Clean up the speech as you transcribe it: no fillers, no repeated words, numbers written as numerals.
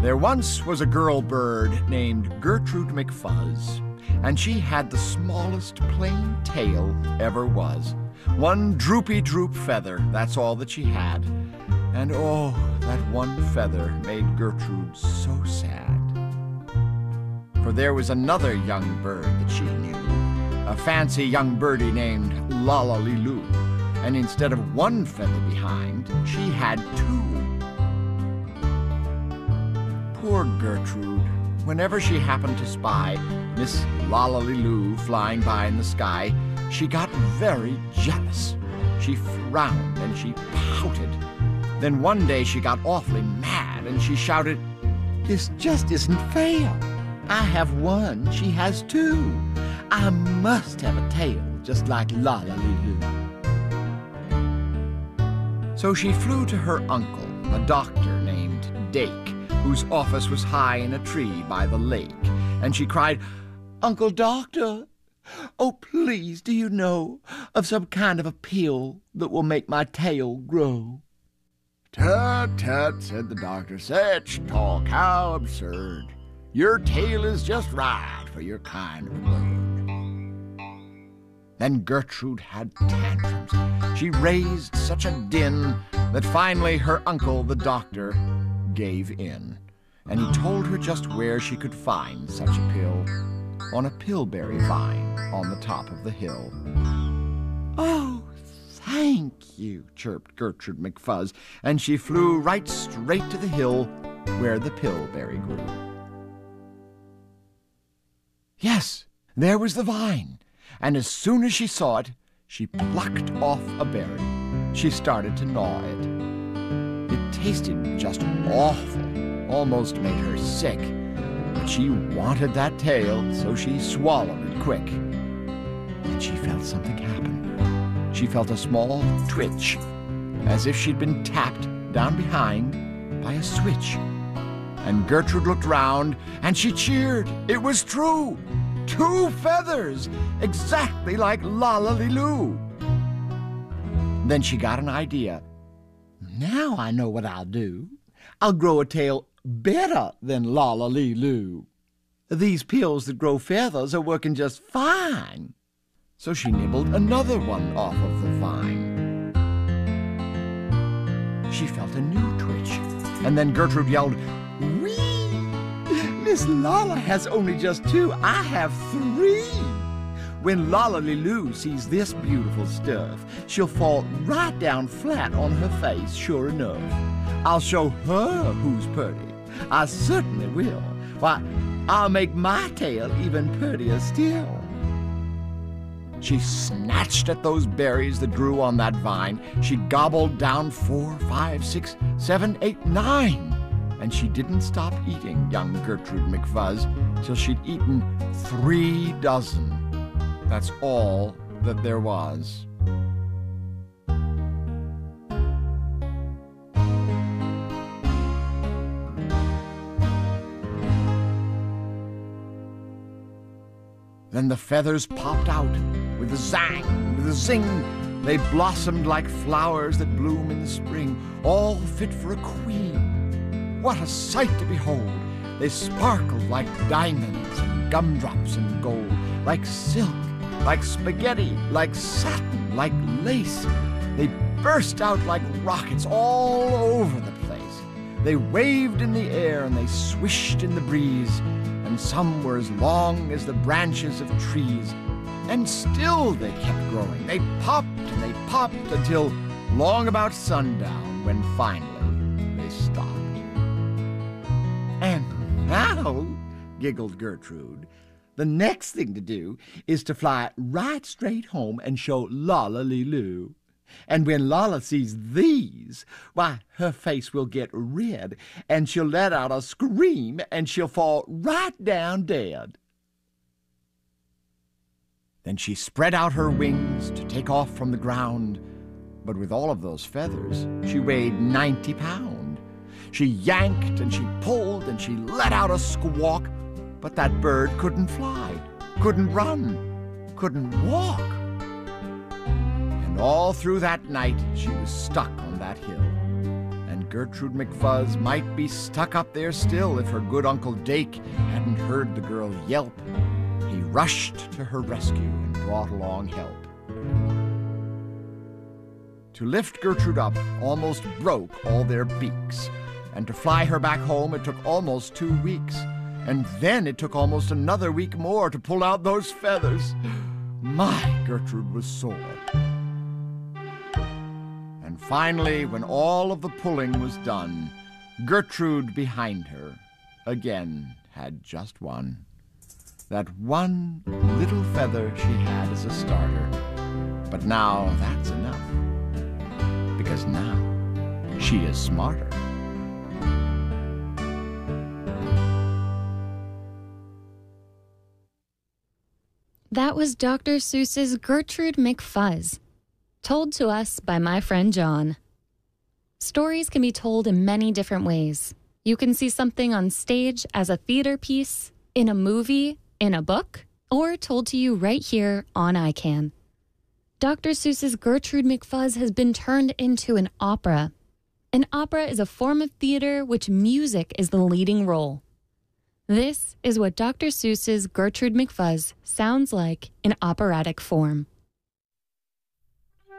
There once was a girl bird named Gertrude McFuzz, and she had the smallest plain tail ever was. One droopy droop feather, that's all that she had. And oh, that one feather made Gertrude so sad. For there was another young bird that she knew, a fancy young birdie named Lollaliloo, and instead of one feather behind, she had two. Poor Gertrude, whenever she happened to spy Miss Lollaliloo flying by in the sky, she got very jealous. She frowned and she pouted. Then one day she got awfully mad and she shouted, "This just isn't fair. I have one, she has two. I must have a tail just like Lollaliloo." So she flew to her uncle, a doctor named Dake, whose office was high in a tree by the lake, and she cried, "Uncle Doctor, oh please, do you know of some kind of a pill that will make my tail grow?" "Tut, tut," said the doctor, "such talk, how absurd. Your tail is just right for your kind of bird." Then Gertrude had tantrums. She raised such a din that finally her uncle, the doctor, gave in, and he told her just where she could find such a pill, on a pillberry vine on the top of the hill. "Oh, thank you," chirped Gertrude McFuzz, and she flew right straight to the hill where the pillberry grew. Yes, there was the vine, and as soon as she saw it, she plucked off a berry. She started to gnaw it. It tasted just awful, almost made her sick, but she wanted that tail, so she swallowed it quick. Then she felt something happen. She felt a small twitch, as if she'd been tapped down behind by a switch. And Gertrude looked round, and she cheered. It was true! 2 feathers, exactly like Lollaliloo. Then she got an idea. "Now I know what I'll do. I'll grow a tail better than Lollaliloo. These pills that grow feathers are working just fine." So she nibbled another one off of the vine. She felt a new twitch, and then Gertrude yelled, "Whee! Miss Lolla has only just 2. I have 3. When Lollaliloo sees this beautiful stuff, she'll fall right down flat on her face, sure enough. I'll show her who's pretty. I certainly will. Why, I'll make my tail even prettier still." She snatched at those berries that grew on that vine. She gobbled down 4, 5, 6, 7, 8, 9. And she didn't stop eating young Gertrude McFuzz till she'd eaten 3 dozen. That's all that there was. Then the feathers popped out with a zang, with a zing. They blossomed like flowers that bloom in the spring, all fit for a queen. What a sight to behold! They sparkled like diamonds and gumdrops and gold, like silk, like spaghetti, like satin, like lace. They burst out like rockets all over the place. They waved in the air and they swished in the breeze, and some were as long as the branches of trees. And still they kept growing. They popped and they popped until long about sundown, when finally they stopped. "And now," giggled Gertrude, "the next thing to do is to fly right straight home and show Lollaliloo. And when Lolla sees these, why, her face will get red, and she'll let out a scream, and she'll fall right down dead." Then she spread out her wings to take off from the ground, but with all of those feathers, she weighed 90 pounds. She yanked and she pulled and she let out a squawk, but that bird couldn't fly, couldn't run, couldn't walk. And all through that night she was stuck on that hill, and Gertrude McFuzz might be stuck up there still if her good Uncle Dake hadn't heard the girl yelp. He rushed to her rescue and brought along help. To lift Gertrude up almost broke all their beaks, and to fly her back home it took almost 2 weeks, and then it took almost another week more to pull out those feathers. My, Gertrude was sore. And finally, when all of the pulling was done, Gertrude behind her again had just one. That one little feather she had as a starter. But now that's enough, because now she is smarter. That was Dr. Seuss's Gertrude McFuzz, told to us by my friend John. Stories can be told in many different ways. You can see something on stage as a theater piece, in a movie, in a book, or told to you right here on iCan. Dr. Seuss's Gertrude McFuzz has been turned into an opera. An opera is a form of theater which music is the leading role. This is what Dr. Seuss's Gertrude McFuzz sounds like in operatic form.